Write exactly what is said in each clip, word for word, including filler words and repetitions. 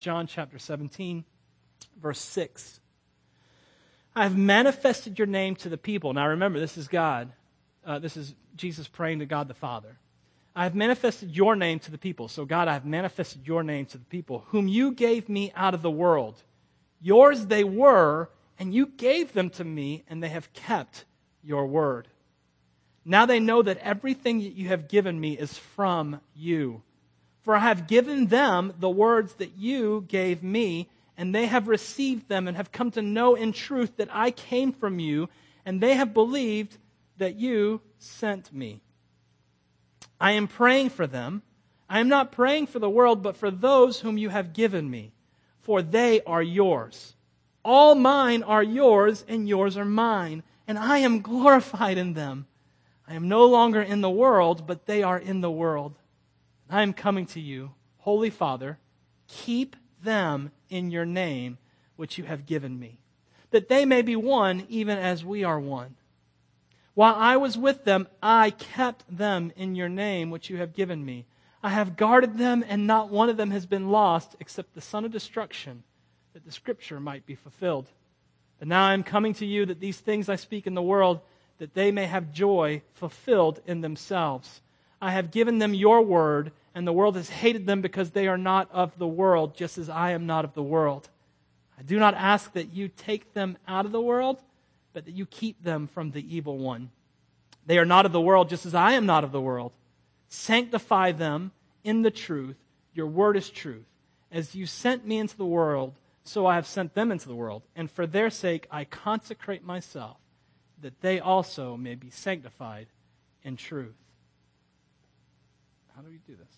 John chapter seventeen, verse six. I have manifested your name to the people. Now remember, this is God. Uh, this is Jesus praying to God the Father. I have manifested your name to the people. So God, I have manifested your name to the people, whom you gave me out of the world. Yours they were, and you gave them to me, and they have kept your word. Now they know that everything that you have given me is from you. For I have given them the words that you gave me, and they have received them and have come to know in truth that I came from you, and they have believed that you sent me. I am praying for them. I am not praying for the world, but for those whom you have given me, for they are yours. All mine are yours, and yours are mine, and I am glorified in them. I am no longer in the world, but they are in the world. I am coming to you, Holy Father, keep them in your name, which you have given me, that they may be one, even as we are one. While I was with them, I kept them in your name, which you have given me. I have guarded them, and not one of them has been lost, except the son of destruction, that the scripture might be fulfilled. But now I am coming to you, that these things I speak in the world, that they may have joy fulfilled in themselves. I have given them your word, and the world has hated them because they are not of the world, just as I am not of the world. I do not ask that you take them out of the world, but that you keep them from the evil one. They are not of the world, just as I am not of the world. Sanctify them in the truth. Your word is truth. As you sent me into the world, so I have sent them into the world. And for their sake I consecrate myself, that they also may be sanctified in truth. How do we do this?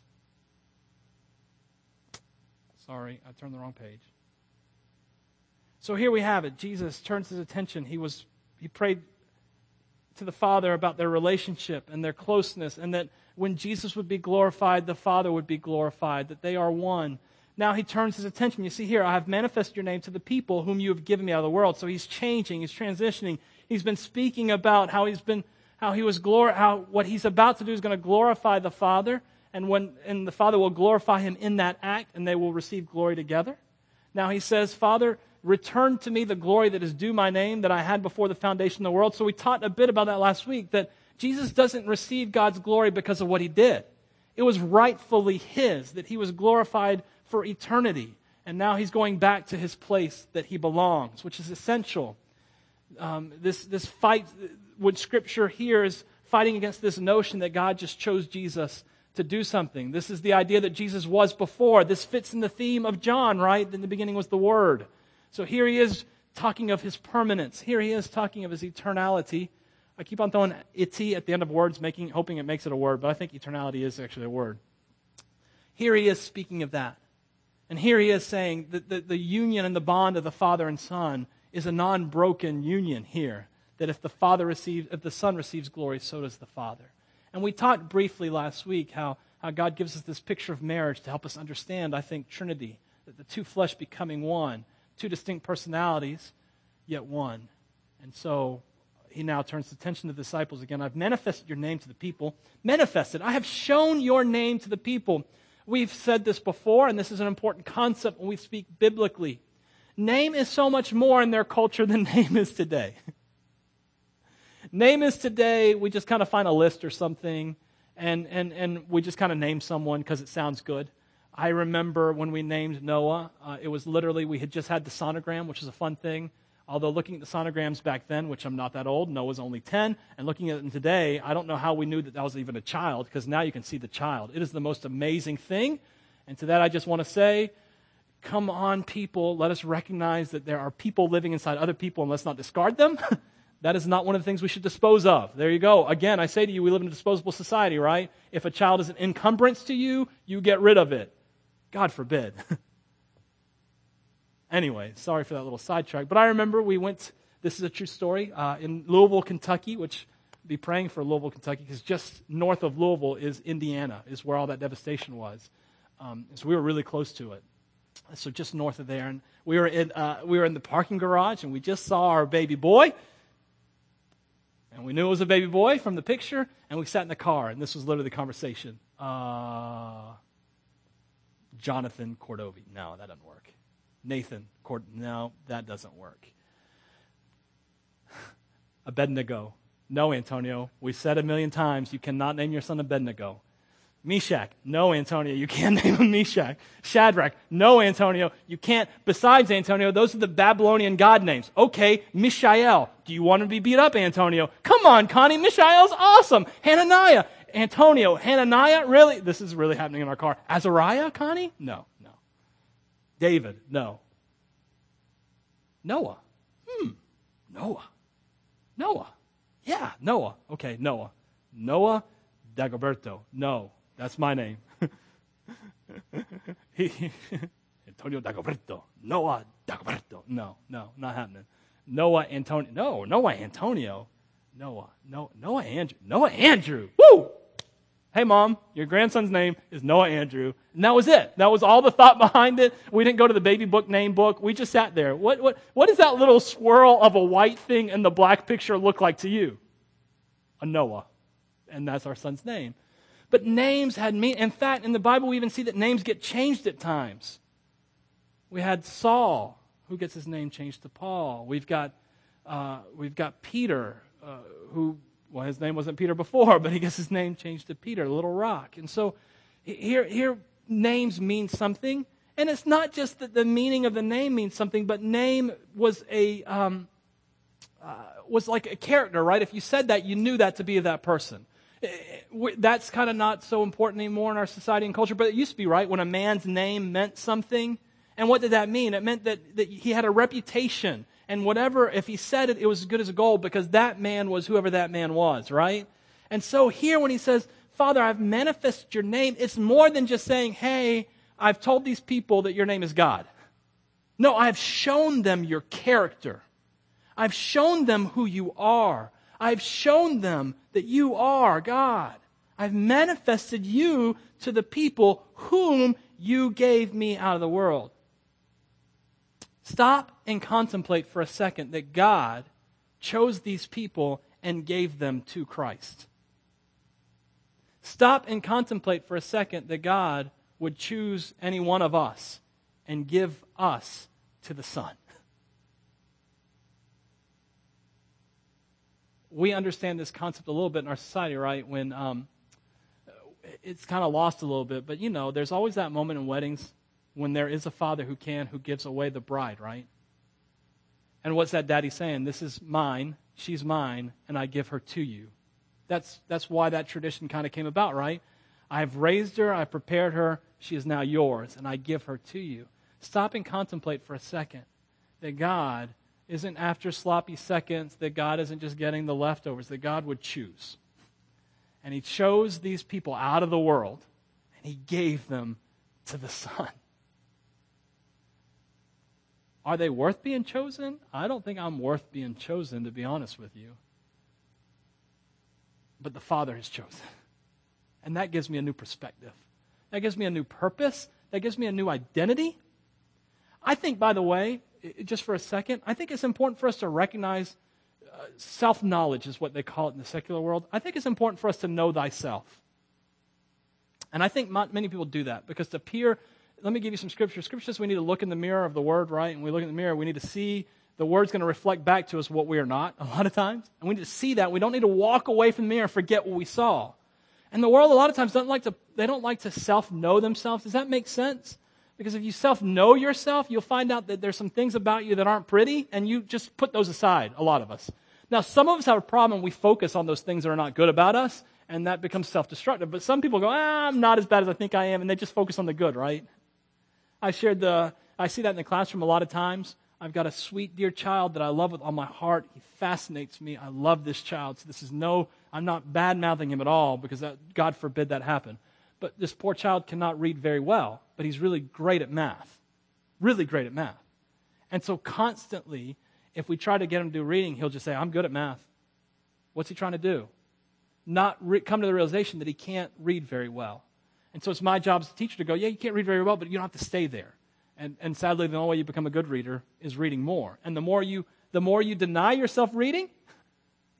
Sorry, I turned the wrong page. So here we have it. Jesus turns his attention. He was he prayed to the Father about their relationship and their closeness, and that when Jesus would be glorified, the Father would be glorified, that they are one. Now he turns his attention. You see here, I have manifested your name to the people whom you have given me out of the world. So he's changing, he's transitioning. He's been speaking about how he's been, how he was glor- how what he's about to do is going to glorify the Father, and when and the Father will glorify him in that act, and they will receive glory together. Now he says, Father, return to me the glory that is due my name that I had before the foundation of the world. So we taught a bit about that last week, that Jesus doesn't receive God's glory because of what he did. It was rightfully his, that he was glorified for eternity. And now he's going back to his place that he belongs, which is essential. Um, this, this fight, what Scripture here is fighting against this notion that God just chose Jesus to do something. This is the idea that Jesus was before. This fits in the theme of John, right? In the beginning was the Word. So here he is talking of his permanence. Here he is talking of his eternality. I keep on throwing "ity" at the end of words, making, hoping it makes it a word, but I think eternality is actually a word. Here he is speaking of that. And here he is saying that the, the union and the bond of the Father and Son is a non-broken union here. That if the Father receives, if the Son receives glory, so does the Father. And we talked briefly last week how, how God gives us this picture of marriage to help us understand, I think, Trinity. That the two flesh becoming one. Two distinct personalities, yet one. And so he now turns attention to the disciples again. I've manifested your name to the people. Manifested. I have shown your name to the people. We've said this before, and this is an important concept when we speak biblically. Name is so much more in their culture than name is today. Name is today, we just kind of find a list or something, and, and, and we just kind of name someone because it sounds good. I remember when we named Noah, uh, it was literally, we had just had the sonogram, which is a fun thing. Although looking at the sonograms back then, which I'm not that old, Noah's only ten, and looking at them today, I don't know how we knew that that was even a child, because now you can see the child. It is the most amazing thing. And to that I just want to say, come on people, let us recognize that there are people living inside other people, and let's not discard them. That is not one of the things we should dispose of. There you go. Again, I say to you, we live in a disposable society, right? If a child is an encumbrance to you, you get rid of it. God forbid. Anyway, sorry for that little sidetrack. But I remember we went, this is a true story, uh, in Louisville, Kentucky, which be praying for Louisville, Kentucky, because just north of Louisville is Indiana, is where all that devastation was. Um, so we were really close to it. So just north of there. And we were in, uh, we were in the parking garage, and we just saw our baby boy. And we knew it was a baby boy from the picture, and we sat in the car, and this was literally the conversation. Uh... Jonathan Cordovi. No, that doesn't work. Nathan Cord. No, that doesn't work. Abednego. No, Antonio. We said a million times, you cannot name your son Abednego. Meshach. No, Antonio. You can't name him Meshach. Shadrach. No, Antonio. You can't. Besides, Antonio, those are the Babylonian god names. Okay, Mishael. Do you want to be beat up, Antonio? Come on, Connie. Mishael's awesome. Hananiah. Antonio. Hananiah? Really? This is really happening in our car. Azariah, Connie? No, no. David? No. Noah? Hmm. Noah. Noah. Yeah, Noah. Okay, Noah. Noah Dagoberto. No, that's my name. Antonio Dagoberto. Noah Dagoberto. No, no, not happening. Noah Antonio. No, Noah Antonio. Noah. No, Noah Andrew. Noah Andrew. Woo! Hey, Mom, your grandson's name is Noah Andrew. And that was it. That was all the thought behind it. We didn't go to the baby book name book. We just sat there. What, what, what does that little swirl of a white thing in the black picture look like to you? A Noah. And that's our son's name. But names had meaning. In fact, in the Bible, we even see that names get changed at times. We had Saul, who gets his name changed to Paul. We've got, uh, we've got Peter, uh, who... Well, his name wasn't Peter before, but he gets his name changed to Peter, Little Rock. And so here, here names mean something. And it's not just that the meaning of the name means something, but name was a um, uh, was like a character, right? If you said that, you knew that to be that person. That's kind of not so important anymore in our society and culture, but it used to be, right? When a man's name meant something. And what did that mean? It meant that, that he had a reputation. And whatever, if he said it, it was as good as a gold because that man was whoever that man was, right? And so here when he says, Father, I've manifested your name, it's more than just saying, hey, I've told these people that your name is God. No, I've shown them your character. I've shown them who you are. I've shown them that you are God. I've manifested you to the people whom you gave me out of the world. Stop and contemplate for a second that God chose these people and gave them to Christ. Stop and contemplate for a second that God would choose any one of us and give us to the Son. We understand this concept a little bit in our society, right? When um, it's kind of lost a little bit, but you know, there's always that moment in weddings when there is a father who can, who gives away the bride, right? And what's that daddy saying? This is mine, she's mine, and I give her to you. That's that's why that tradition kind of came about, right? I've raised her, I've prepared her, she is now yours, and I give her to you. Stop and contemplate for a second that God isn't after sloppy seconds, that God isn't just getting the leftovers, that God would choose. And He chose these people out of the world, and He gave them to the Son. Are they worth being chosen? I don't think I'm worth being chosen, to be honest with you. But the Father has chosen. And that gives me a new perspective. That gives me a new purpose. That gives me a new identity. I think, by the way, just for a second, I think it's important for us to recognize uh, self-knowledge is what they call it in the secular world. I think it's important for us to know thyself. And I think many people do that because to peer... Let me give you some scripture. Scripture says we need to look in the mirror of the Word, right? And we look in the mirror, we need to see the Word's going to reflect back to us what we are not a lot of times. And we need to see that. We don't need to walk away from the mirror and forget what we saw. And the world a lot of times doesn't like to, they don't like to self-know themselves. Does that make sense? Because if you self-know yourself, you'll find out that there's some things about you that aren't pretty, and you just put those aside, a lot of us. Now, some of us have a problem. We focus on those things that are not good about us, and that becomes self-destructive. But some people go, ah, I'm not as bad as I think I am, and they just focus on the good, right? I shared the, I see that in the classroom a lot of times. I've got a sweet, dear child that I love with all my heart. He fascinates me. I love this child. So this is no, I'm not bad-mouthing him at all because that, God forbid that happen. But this poor child cannot read very well, but he's really great at math. Really great at math. And so constantly, if we try to get him to do reading, he'll just say, I'm good at math. What's he trying to do? Not re- come to the realization that he can't read very well. And so it's my job as a teacher to go, yeah, you can't read very well, but you don't have to stay there. And, and sadly, the only way you become a good reader is reading more. And the more you the more you deny yourself reading,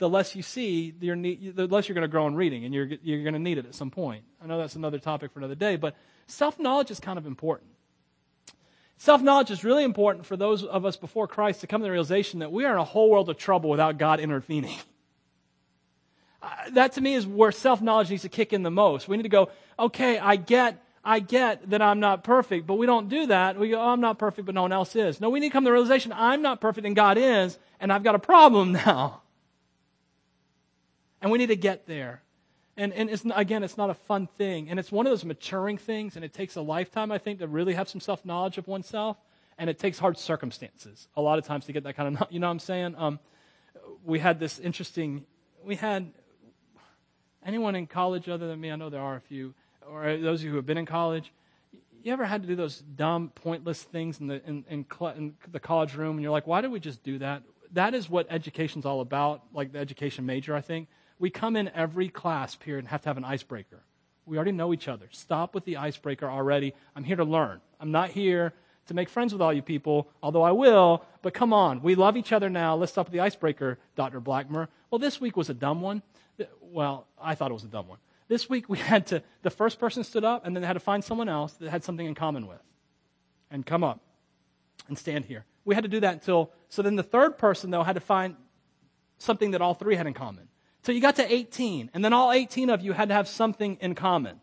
the less you see, the less you're going to grow in reading, and you're, you're going to need it at some point. I know that's another topic for another day, but self-knowledge is kind of important. Self-knowledge is really important for those of us before Christ to come to the realization that we are in a whole world of trouble without God intervening. Uh, that to me is where self-knowledge needs to kick in the most. We need to go, okay, I get I get that I'm not perfect, but we don't do that. We go, oh, I'm not perfect, but no one else is. No, we need to come to the realization, I'm not perfect and God is, and I've got a problem now. And we need to get there. And, and it's, again, it's not a fun thing. And it's one of those maturing things, and it takes a lifetime, I think, to really have some self-knowledge of oneself. And it takes hard circumstances a lot of times to get that kind of, you know what I'm saying? Um, we had this interesting, we had, anyone in college other than me, I know there are a few, or those of you who have been in college, you ever had to do those dumb, pointless things in the in, in, cl- in the college room, and you're like, why did we just do that? That is what education's all about, like the education major, I think. We come in every class period and have to have an icebreaker. We already know each other. Stop with the icebreaker already. I'm here to learn. I'm not here to make friends with all you people, although I will, but come on. We love each other now. Let's stop with the icebreaker, Doctor Blackmer. Well, this week was a dumb one. Well, I thought it was a dumb one. This week we had to, the first person stood up and then they had to find someone else that had something in common with and come up and stand here. We had to do that until, so then the third person though had to find something that all three had in common. So you got to eighteen, and then all eighteen of you had to have something in common.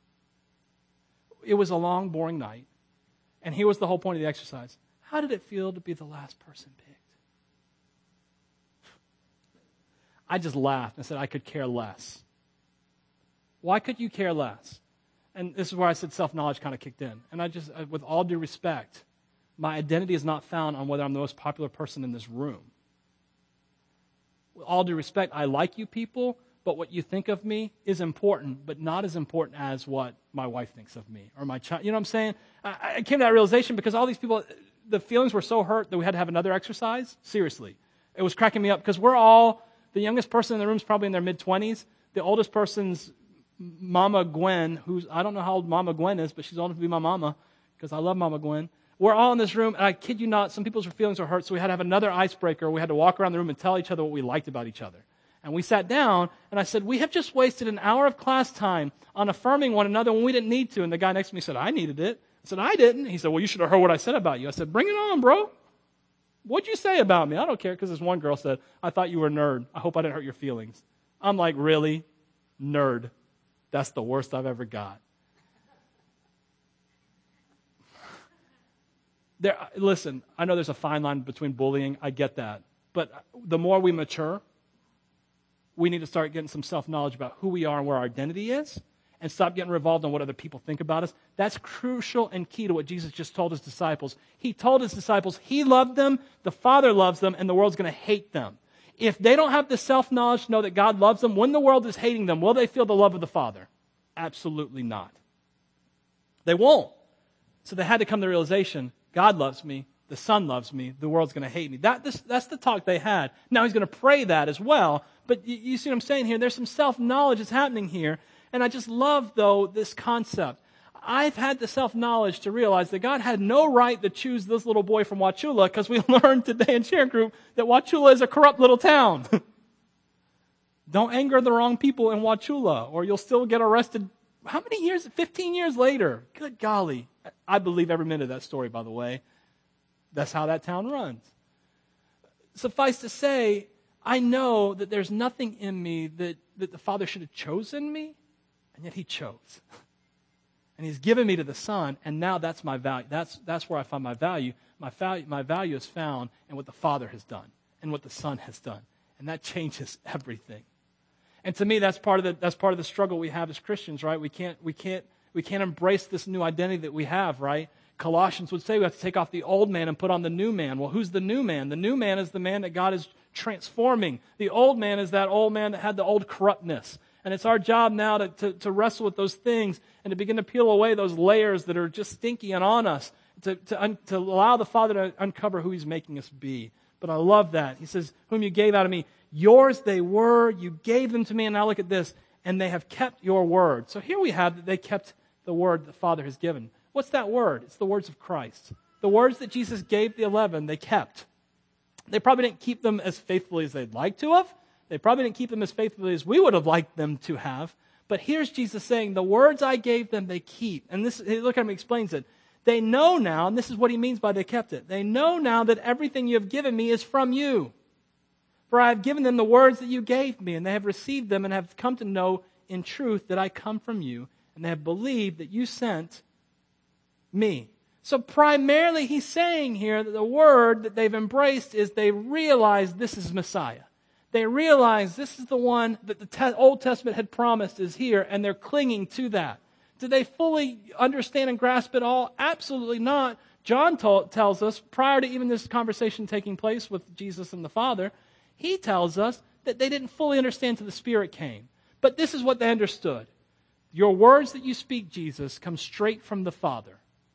It was a long, boring night, and here was the whole point of the exercise. How did it feel to be the last person picked? I just laughed and said I could care less. Why could you care less? And this is where I said self-knowledge kind of kicked in. And I just, with all due respect, my identity is not found on whether I'm the most popular person in this room. With all due respect, I like you people, but what you think of me is important, but not as important as what my wife thinks of me or my child. You know what I'm saying? I, I came to that realization because all these people, the feelings were so hurt that we had to have another exercise. Seriously. It was cracking me up because we're all, the youngest person in the room is probably in their mid-twenties. The oldest person's Mama Gwen, who's, I don't know how old Mama Gwen is, but she's old enough to be my mama because I love Mama Gwen. We're all in this room, and I kid you not, some people's feelings were hurt, so we had to have another icebreaker. We had to walk around the room and tell each other what we liked about each other. And we sat down, and I said, we have just wasted an hour of class time on affirming one another when we didn't need to. And the guy next to me said, I needed it. I said, I didn't. He said, well, you should have heard what I said about you. I said, bring it on, bro. What'd you say about me? I don't care, because this one girl said, I thought you were a nerd. I hope I didn't hurt your feelings. I'm like, really? Nerd. That's the worst I've ever got. There, listen, I know there's a fine line between bullying. I get that. But the more we mature, we need to start getting some self-knowledge about who we are and where our identity is and stop getting revolved on what other people think about us. That's crucial and key to what Jesus just told his disciples. He told his disciples he loved them, the Father loves them, and the world's going to hate them. If they don't have the self-knowledge to know that God loves them, when the world is hating them, will they feel the love of the Father? Absolutely not. They won't. So they had to come to the realization, God loves me, the Son loves me, the world's going to hate me. That, this, that's the talk they had. Now he's going to pray that as well. But you, you see what I'm saying here? There's some self-knowledge that's happening here. And I just love, though, this concept. I've had the self-knowledge to realize that God had no right to choose this little boy from Wauchula because we learned today in Sharing Group that Wauchula is a corrupt little town. Don't anger the wrong people in Wauchula or you'll still get arrested. How many years? fifteen years later. Good golly. I believe every minute of that story, by the way. That's how that town runs. Suffice to say, I know that there's nothing in me that, that the Father should have chosen me, and yet he chose. And he's given me to the Son, and now that's my value. That's, that's where I find my value. My value. my value is found in what the Father has done and what the Son has done. And that changes everything. And to me, that's part of the that's part of the struggle we have as Christians, right? We can't we can't we can't embrace this new identity that we have, right? Colossians would say we have to take off the old man and put on the new man. Well, who's the new man? The new man is the man that God is transforming. The old man is that old man that had the old corruptness. And it's our job now to, to, to wrestle with those things and to begin to peel away those layers that are just stinky and on us, to, to, un, to allow the Father to uncover who he's making us be. But I love that. He says, whom you gave out of me, yours they were, you gave them to me, and now look at this, and they have kept your word. So here we have that they kept the word the Father has given. What's that word? It's the words of Christ. The words that Jesus gave the eleven, they kept. They probably didn't keep them as faithfully as they'd like to have, They probably didn't keep them as faithfully as we would have liked them to have. But here's Jesus saying, the words I gave them, they keep. And this, look how he explains it. They know now, and this is what he means by they kept it. They know now that everything you have given me is from you. For I have given them the words that you gave me, and they have received them and have come to know in truth that I come from you, and they have believed that you sent me. So primarily he's saying here that the word that they've embraced is they realize this is Messiah. They realize this is the one that the te- Old Testament had promised is here, and they're clinging to that. Did they fully understand and grasp it all? Absolutely not. John told, tells us, prior to even this conversation taking place with Jesus and the Father, he tells us that they didn't fully understand till the Spirit came. But this is what they understood. Your words that you speak, Jesus, come straight from the Father.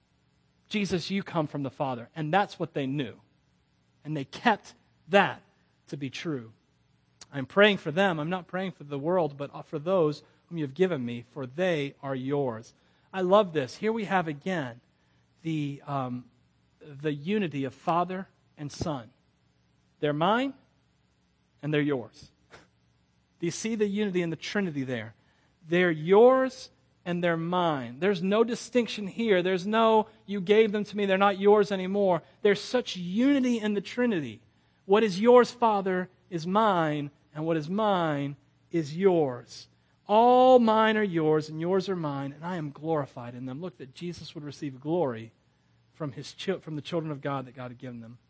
Jesus, you come from the Father. And that's what they knew. And they kept that to be true. I'm praying for them. I'm not praying for the world, but for those whom you have given me, for they are yours. I love this. Here we have again the, um, the unity of Father and Son. They're mine, and they're yours. Do you see the unity in the Trinity there? They're yours and they're mine. There's no distinction here. There's no, you gave them to me, they're not yours anymore. There's such unity in the Trinity. What is yours, Father, is mine, and what is mine is yours. All mine are yours, and yours are mine, and I am glorified in them. Look, that Jesus would receive glory from his from the children of God that God had given them.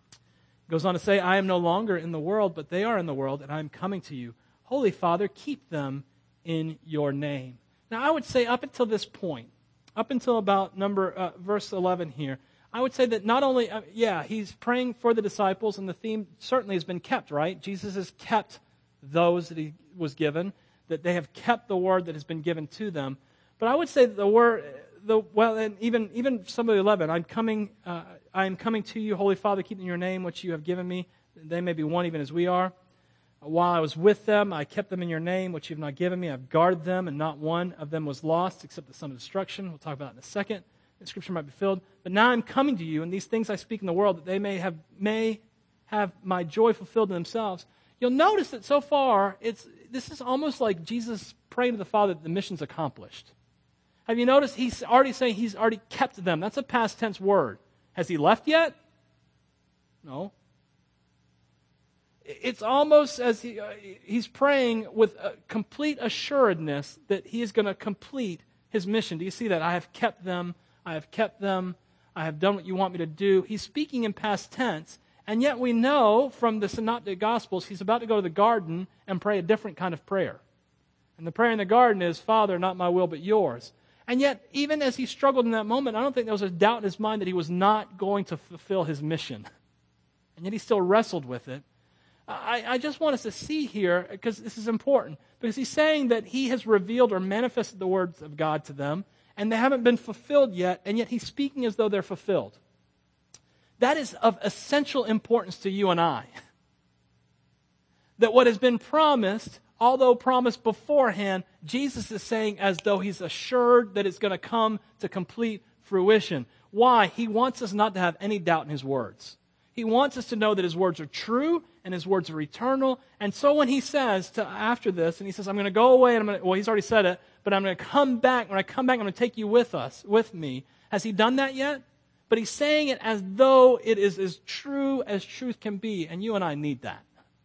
He goes on to say, I am no longer in the world, but they are in the world, and I am coming to you. Holy Father, keep them in your name. Now, I would say up until this point, up until about number uh, verse eleven here, I would say that not only, uh, yeah, he's praying for the disciples, and the theme certainly has been kept, right? Jesus has kept those that he was given, that they have kept the word that has been given to them. But I would say that the word, the well, and even even some of the eleven, I'm coming, uh, I am coming to you, Holy Father, keep in your name what you have given me. They may be one even as we are. While I was with them, I kept them in your name, which you have not given me. I've guarded them, and not one of them was lost, except the son of destruction. We'll talk about that in a second. The scripture might be filled. But now I'm coming to you, and these things I speak in the world, that they may have may have my joy fulfilled in themselves. You'll notice that so far, it's this is almost like Jesus praying to the Father that the mission's accomplished. Have you noticed he's already saying he's already kept them? That's a past tense word. Has he left yet? No. It's almost as he, uh, he's praying with a complete assuredness that he is going to complete his mission. Do you see that? I have kept them. I have kept them. I have done what you want me to do. He's speaking in past tense, and yet we know from the Synoptic Gospels he's about to go to the garden and pray a different kind of prayer. And the prayer in the garden is, Father, not my will but yours. And yet, even as he struggled in that moment, I don't think there was a doubt in his mind that he was not going to fulfill his mission. And yet he still wrestled with it. I, I just want us to see here, because this is important, because he's saying that he has revealed or manifested the words of God to them, and they haven't been fulfilled yet, and yet he's speaking as though they're fulfilled. That is of essential importance to you and I. That what has been promised, although promised beforehand, Jesus is saying as though he's assured that it's going to come to complete fruition. Why? He wants us not to have any doubt in his words. He wants us to know that his words are true and his words are eternal. And so when he says to after this, and he says, I'm going to go away, and I'm going to, well, he's already said it, but I'm going to come back. When I come back, I'm going to take you with us, with me. Has he done that yet? But he's saying it as though it is as true as truth can be, and you and I need that.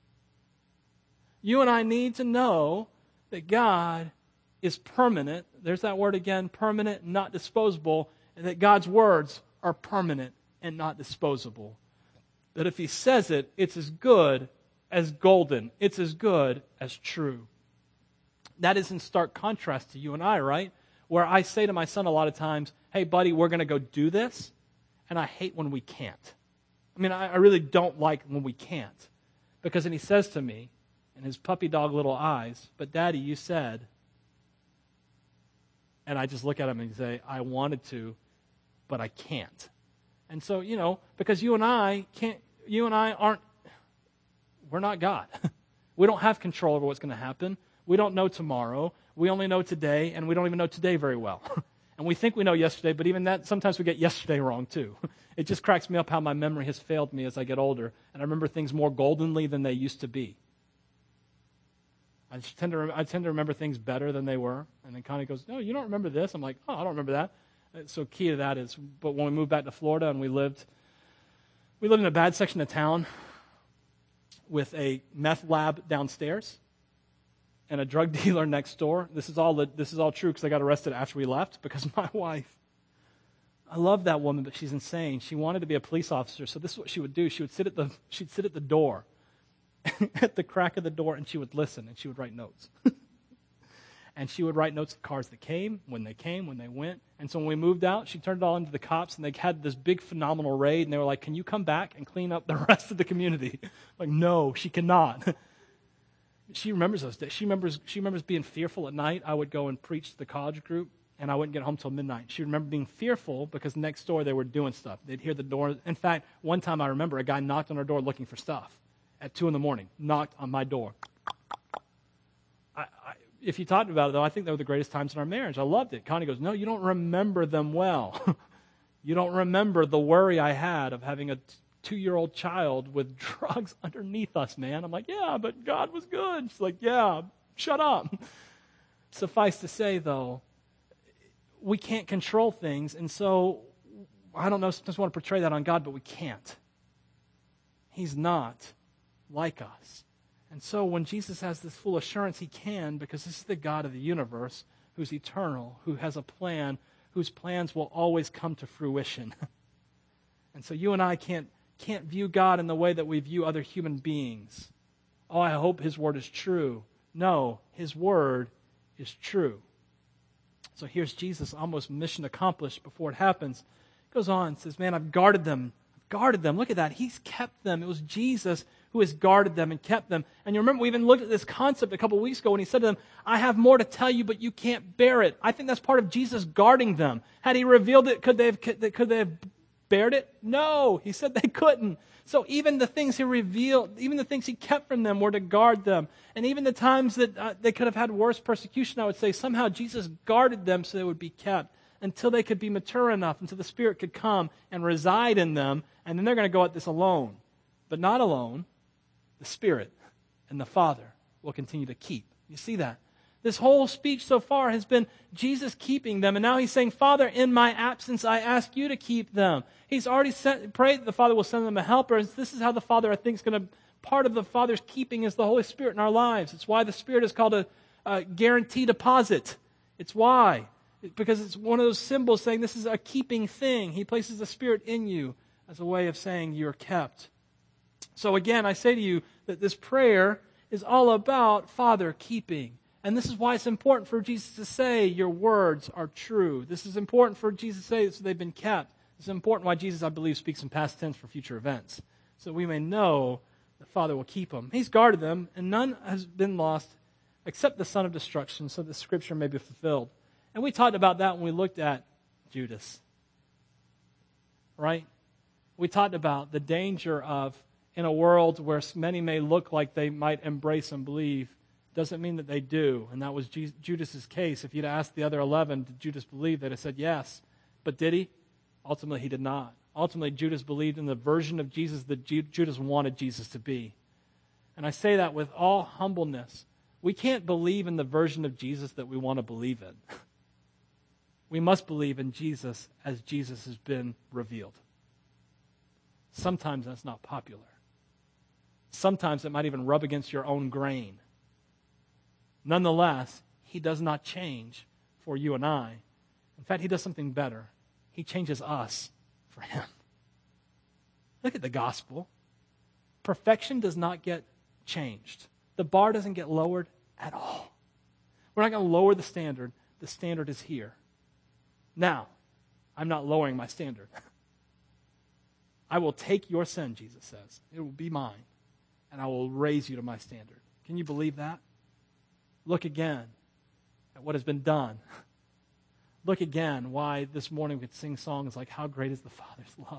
You and I need to know that God is permanent. There's that word again, permanent, not disposable, and that God's words are permanent and not disposable. That if he says it, it's as good as golden. It's as good as true. That is in stark contrast to you and I, right? Where I say to my son a lot of times, hey, buddy, we're going to go do this. And I hate when we can't. I mean, I, I really don't like when we can't. Because then he says to me, in his puppy dog little eyes, but Daddy, you said. And I just look at him and say, I wanted to, but I can't. And so, you know, because you and I can't, you and I aren't, we're not God. We don't have control over what's going to happen. We don't know tomorrow. We only know today, and we don't even know today very well. And we think we know yesterday, but even that, sometimes we get yesterday wrong too. It just cracks me up how my memory has failed me as I get older, and I remember things more goldenly than they used to be. I tend to, I tend to remember things better than they were. And then Connie goes, no, you don't remember this. I'm like, oh, I don't remember that. So key to that is, but when we moved back to Florida and we lived, we lived in a bad section of town with a meth lab downstairs and a drug dealer next door. This is all, this is all true because I got arrested after we left because my wife, I love that woman, but she's insane. She wanted to be a police officer, so this is what she would do. She would sit at the, she'd sit at the door, at the crack of the door, and she would listen, and she would write notes. And she would write notes of cars that came, when they came, when they went. And so when we moved out, she turned it all into the cops, and they had this big, phenomenal raid, and they were like, can you come back and clean up the rest of the community? Like, no, she cannot. She remembers those days. She remembers, she remembers being fearful at night. I would go and preach to the college group, and I wouldn't get home till midnight. She remembered being fearful because next door they were doing stuff. They'd hear the door. In fact, one time I remember a guy knocked on our door looking for stuff at two in the morning, knocked on my door. I, I, if you talked about it, though, I think they were the greatest times in our marriage. I loved it. Connie goes, no, you don't remember them well. You don't remember the worry I had of having a two-year-old child with drugs underneath us, man. I'm like, yeah, but God was good. She's like, yeah, shut up. Suffice to say, though, we can't control things, and so, I don't know, sometimes we want to portray that on God, but we can't. He's not like us. And so when Jesus has this full assurance, he can, because this is the God of the universe, who's eternal, who has a plan, whose plans will always come to fruition. And so you and I can't, can't view God in the way that we view other human beings. Oh, I hope his word is true. No, his word is true. So here's Jesus, almost mission accomplished before it happens. He goes on and says, man, I've guarded them. I've guarded them. Look at that. He's kept them. It was Jesus who has guarded them and kept them. And you remember we even looked at this concept a couple of weeks ago when he said to them, I have more to tell you, but you can't bear it. I think that's part of Jesus guarding them. Had he revealed it, could they have, could they have bared it? No. He said they couldn't. So even the things he revealed, even the things he kept from them were to guard them. And even the times that uh, they could have had worse persecution, I would say, somehow Jesus guarded them so they would be kept until they could be mature enough, until the Spirit could come and reside in them, and then they're going to go at this alone. But not alone. The Spirit and the Father will continue to keep. You see that? This whole speech so far has been Jesus keeping them, and now he's saying, Father, in my absence, I ask you to keep them. He's already sent, prayed that the Father will send them a helper. This is how the Father, I think, is going to, part of the Father's keeping is the Holy Spirit in our lives. It's why the Spirit is called a, a guarantee deposit. It's why. Because it's one of those symbols saying this is a keeping thing. He places the Spirit in you as a way of saying you're kept. So again, I say to you that this prayer is all about Father keeping. And this is why it's important for Jesus to say, your words are true. This is important for Jesus to say, so they've been kept. This is important why Jesus, I believe, speaks in past tense for future events. So we may know the Father will keep them. He's guarded them, and none has been lost except the son of destruction, so the Scripture may be fulfilled. And we talked about that when we looked at Judas. Right? We talked about the danger of, in a world where many may look like they might embrace and believe, doesn't mean that they do. And that was Judas's case. If you'd asked the other eleven, did Judas believe? They'd have said yes. But did he? Ultimately, he did not. Ultimately, Judas believed in the version of Jesus that Judas wanted Jesus to be. And I say that with all humbleness. We can't believe in the version of Jesus that we want to believe in. We must believe in Jesus as Jesus has been revealed. Sometimes that's not popular. Sometimes it might even rub against your own grain. Nonetheless, he does not change for you and I. In fact, he does something better. He changes us for him. Look at the gospel. Perfection does not get changed. The bar doesn't get lowered at all. We're not going to lower the standard. The standard is here. Now, I'm not lowering my standard. I will take your sin, Jesus says. It will be mine, and I will raise you to my standard. Can you believe that? Look again at what has been done. Look again why this morning we could sing songs like, how great is the Father's love.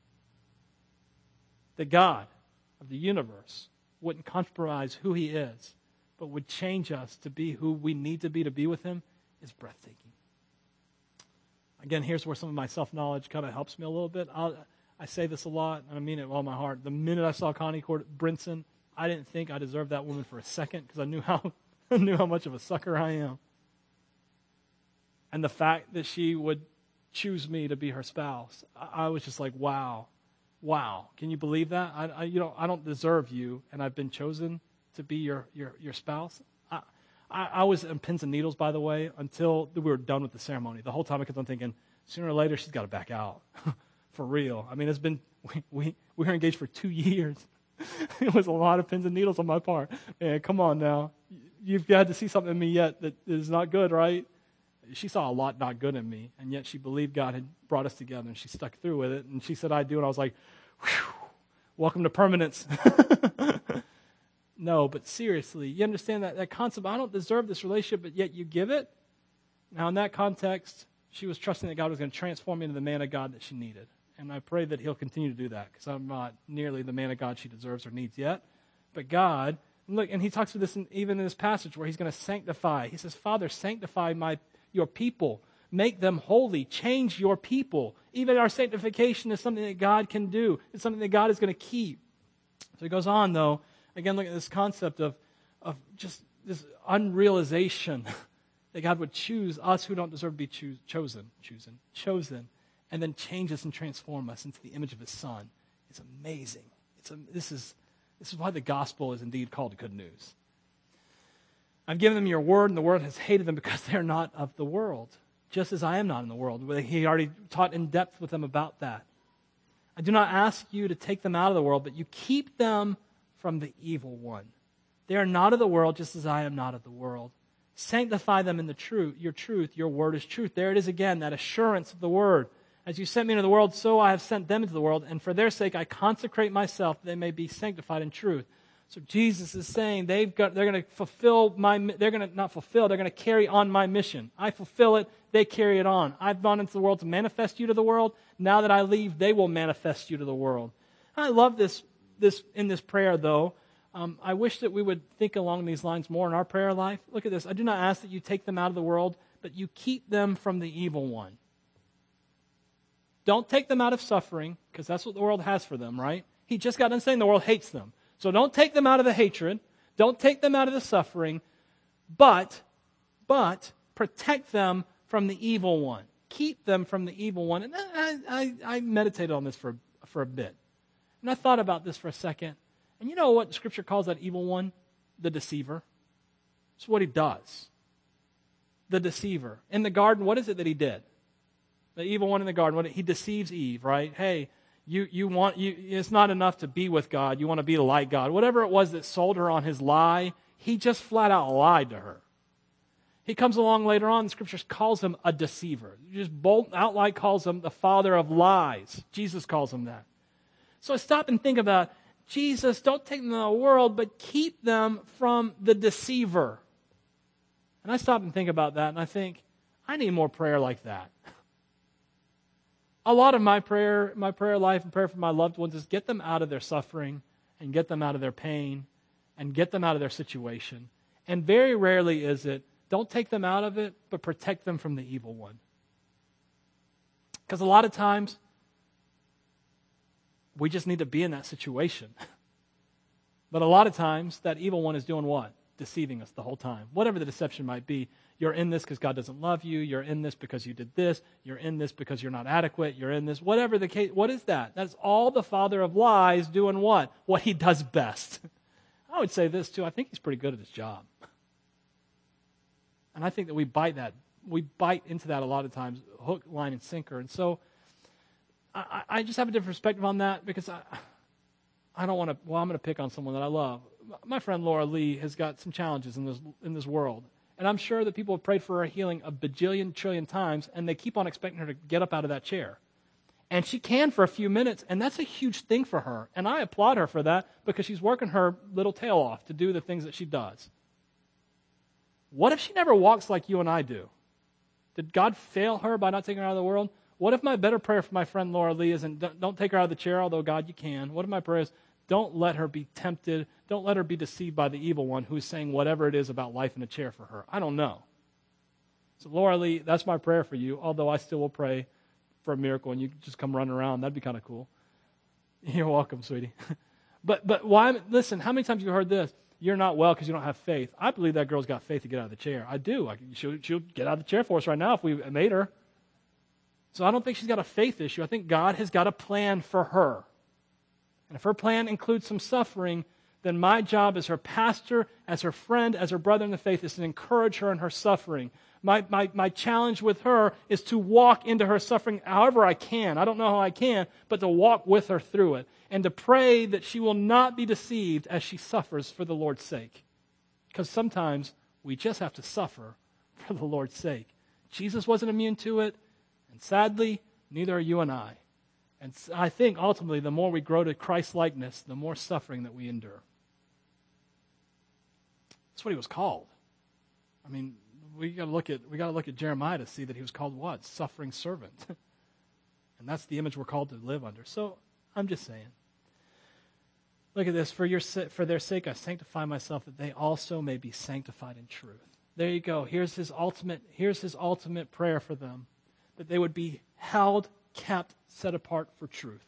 The God of the universe wouldn't compromise who he is, but would change us to be who we need to be to be with him is breathtaking. Again, here's where some of my self-knowledge kind of helps me a little bit. I'll, I say this a lot, and I mean it with all my heart. The minute I saw Connie Cord- Brinson, I didn't think I deserved that woman for a second because I knew how knew how much of a sucker I am. And the fact that she would choose me to be her spouse, I, I was just like, wow, wow. Can you believe that? I, I, you know, I don't deserve you, and I've been chosen to be your your, your spouse. I, I, I was in pins and needles, by the way, until we were done with the ceremony. The whole time I kept on thinking, sooner or later she's got to back out, for real. I mean, it's been we we, we were engaged for two years. It was a lot of pins and needles on my part. Man, come on now. You've got to see something in me yet that is not good, right? She saw a lot not good in me, and yet she believed God had brought us together, and she stuck through with it. And she said, I do. And I was like, whew, welcome to permanence. No, but seriously, you understand that, that concept? I don't deserve this relationship, but yet you give it? Now, in that context, she was trusting that God was going to transform me into the man of God that she needed. And I pray that he'll continue to do that, because I'm not nearly the man of God she deserves or needs yet. But God, look, and he talks about this in, even in this passage where he's going to sanctify. He says, Father, sanctify my your people. Make them holy. Change your people. Even our sanctification is something that God can do. It's something that God is going to keep. So he goes on, though. Again, look at this concept of, of just this unrealization that God would choose us who don't deserve to be choose, chosen, chosen, chosen, and then change us and transform us into the image of his Son. It's amazing. It's a, this is this is why the gospel is indeed called good news. I've given them your word, and the world has hated them because they are not of the world, just as I am not in the world. He already taught in depth with them about that. I do not ask you to take them out of the world, but you keep them from the evil one. They are not of the world, just as I am not of the world. Sanctify them in the truth. Your truth, your word is truth. There it is again, that assurance of the word. As you sent me into the world, so I have sent them into the world, and for their sake I consecrate myself, that they may be sanctified in truth. So Jesus is saying they've got, they're going to fulfill my, they're going to not fulfill, they're going to carry on my mission. I fulfill it, they carry it on. I've gone into the world to manifest you to the world. Now that I leave, they will manifest you to the world. I love this, this in this prayer, though. Um, I wish that we would think along these lines more in our prayer life. Look at this. I do not ask that you take them out of the world, but you keep them from the evil one. Don't take them out of suffering, because that's what the world has for them, right? He just got done saying the world hates them. So don't take them out of the hatred. Don't take them out of the suffering. But, but, protect them from the evil one. Keep them from the evil one. And I, I, I meditated on this for, for a bit. And I thought about this for a second. And you know what the Scripture calls that evil one? The deceiver. It's what he does. The deceiver. In the garden, what is it that he did? The evil one in the garden, what, he deceives Eve, right? Hey, you you want you it's not enough to be with God. You want to be like God. Whatever it was that sold her on his lie, he just flat out lied to her. He comes along later on, the Scriptures calls him a deceiver. Just bold outright calls him the father of lies. Jesus calls him that. So I stop and think about, Jesus, don't take them to the world, but keep them from the deceiver. And I stop and think about that, and I think, I need more prayer like that. A lot of my prayer, my prayer life and prayer for my loved ones is get them out of their suffering and get them out of their pain and get them out of their situation. And very rarely is it, don't take them out of it, but protect them from the evil one. Because a lot of times, we just need to be in that situation. But a lot of times, that evil one is doing what? Deceiving us the whole time. Whatever the deception might be. You're in this because God doesn't love you. You're in this because you did this. You're in this because you're not adequate. You're in this. Whatever the case, what is that? That's all the father of lies doing what? What he does best. I would say this too. I think he's pretty good at his job. And I think that we bite that. We bite into that a lot of times, hook, line, and sinker. And so I, I just have a different perspective on that because I, I don't want to, well, I'm going to pick on someone that I love. My friend Laura Lee has got some challenges in this in this world. And I'm sure that people have prayed for her healing a bajillion trillion times, and they keep on expecting her to get up out of that chair. And she can for a few minutes, and that's a huge thing for her. And I applaud her for that because she's working her little tail off to do the things that she does. What if she never walks like you and I do? Did God fail her by not taking her out of the world? What if my better prayer for my friend Laura Lee isn't, don't, don't take her out of the chair, although God, you can. What if my prayer is, don't let her be tempted. Don't let her be deceived by the evil one who's saying whatever it is about life in a chair for her. I don't know. So Laura Lee, that's my prayer for you, although I still will pray for a miracle and you just come running around. That'd be kind of cool. You're welcome, sweetie. but but why? Listen, how many times have you heard this? you're not well because you don't have faith. I believe that girl's got faith to get out of the chair. I do. I, she'll, she'll get out of the chair for us right now if we made her. So I don't think she's got a faith issue. I think God has got a plan for her. And if her plan includes some suffering, then my job as her pastor, as her friend, as her brother in the faith is to encourage her in her suffering. My, my, my challenge with her is to walk into her suffering however I can. I don't know how I can, but to walk with her through it. And to pray that she will not be deceived as she suffers for the Lord's sake. Because sometimes we just have to suffer for the Lord's sake. Jesus wasn't immune to it, and sadly, neither are you and I. And I think ultimately the more we grow to Christ-likeness, the more suffering that we endure. That's what he was called. I mean, we got to look at we got to look at Jeremiah to see that he was called what? Suffering servant. And that's the image we're called to live under. So I'm just saying. Look at this. For your for their sake, I sanctify myself, that they also may be sanctified in truth. There you go. Here's his ultimate. Here's his ultimate prayer for them, that they would be held, kept, set apart for truth.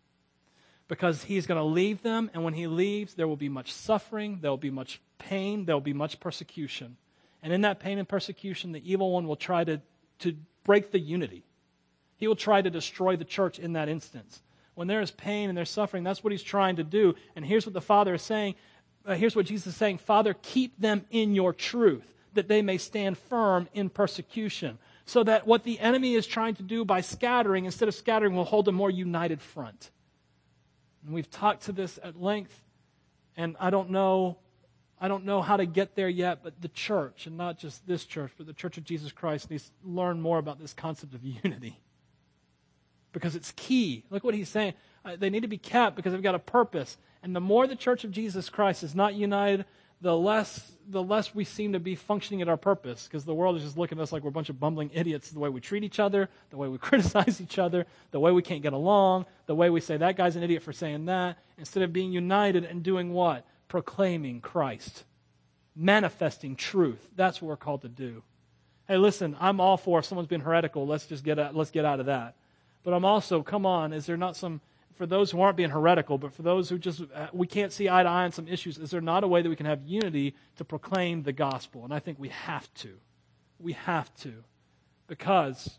Because he's going to leave them, and when he leaves, there will be much suffering, there will be much pain, there will be much persecution. And in that pain and persecution, the evil one will try to, to break the unity. He will try to destroy the church in that instance. When there is pain and there's suffering, that's what he's trying to do. And here's what the Father is saying. Uh, here's what Jesus is saying. Father, keep them in your truth, that they may stand firm in persecution. So that what the enemy is trying to do by scattering, instead of scattering, will hold a more united front. And we've talked to this at length, and I don't know, I don't know how to get there yet, but the church, and not just this church, but the Church of Jesus Christ needs to learn more about this concept of unity. Because it's key. Look what he's saying. Uh, they need to be kept because they've got a purpose. And the more the Church of Jesus Christ is not united, the less the less we seem to be functioning at our purpose, because the world is just looking at us like we're a bunch of bumbling idiots, the way we treat each other, the way we criticize each other, the way we can't get along, the way we say that guy's an idiot for saying that, instead of being united and doing what? Proclaiming Christ. Manifesting truth. That's what we're called to do. Hey, listen, I'm all for if someone's been heretical, let's just get out, let's get out of that. But I'm also, come on, is there not some, for those who aren't being heretical, but for those who just, uh, we can't see eye to eye on some issues, is there not a way that we can have unity to proclaim the gospel? And I think we have to. We have to. Because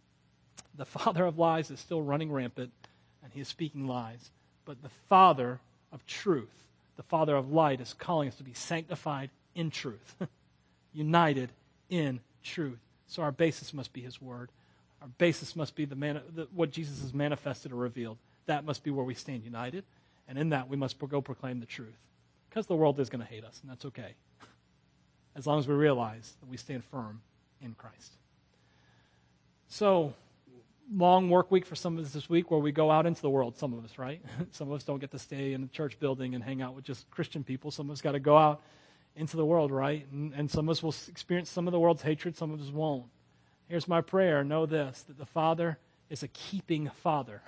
the father of lies is still running rampant, and he is speaking lies. But the Father of truth, the Father of light, is calling us to be sanctified in truth, united in truth. So our basis must be his word. Our basis must be the, man, the what Jesus has manifested or revealed. That must be where we stand united. And in that, we must go proclaim the truth. Because the world is going to hate us, and that's okay. As long as we realize that we stand firm in Christ. So, long work week for some of us this week where we go out into the world, some of us, right? Some of us don't get to stay in a church building and hang out with just Christian people. Some of us got to go out into the world, right? And, and some of us will experience some of the world's hatred, some of us won't. Here's my prayer. Know this, that the Father is a keeping Father.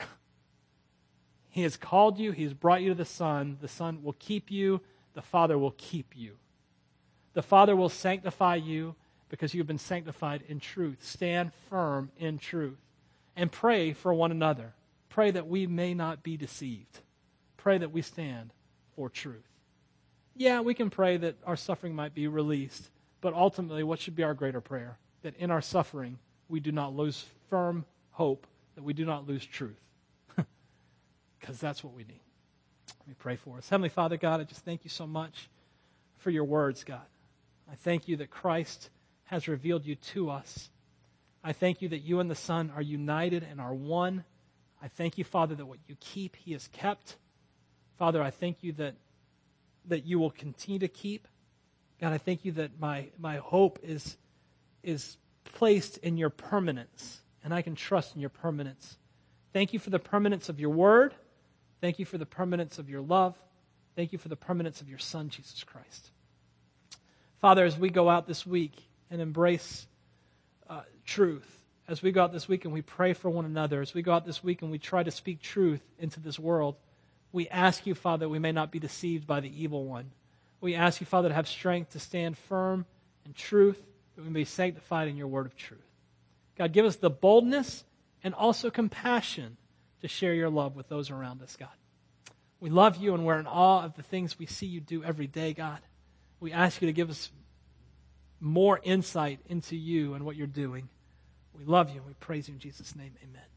He has called you. He has brought you to the Son. The Son will keep you. The Father will keep you. The Father will sanctify you because you have been sanctified in truth. Stand firm in truth. And pray for one another. Pray that we may not be deceived. Pray that we stand for truth. Yeah, we can pray that our suffering might be released. But ultimately, what should be our greater prayer? That in our suffering, we do not lose firm hope, that we do not lose truth. Because that's what we need. Let me pray for us. Heavenly Father, God, I just thank you so much for your words, God. I thank you that Christ has revealed you to us. I thank you that you and the Son are united and are one. I thank you, Father, that what you keep, he is kept. Father, I thank you that, that you will continue to keep. God, I thank you that my, my hope is is placed in your permanence, and I can trust in your permanence. Thank you for the permanence of your word. Thank you for the permanence of your love. Thank you for the permanence of your Son, Jesus Christ. Father, as we go out this week and embrace uh, truth, as we go out this week and we pray for one another, as we go out this week and we try to speak truth into this world, we ask you, Father, that we may not be deceived by the evil one. We ask you, Father, to have strength to stand firm in truth, that we may be sanctified in your word of truth. God, give us the boldness and also compassion to share your love with those around us, God. We love you and we're in awe of the things we see you do every day, God. We ask you to give us more insight into you and what you're doing. We love you. We praise you in Jesus' name. Amen.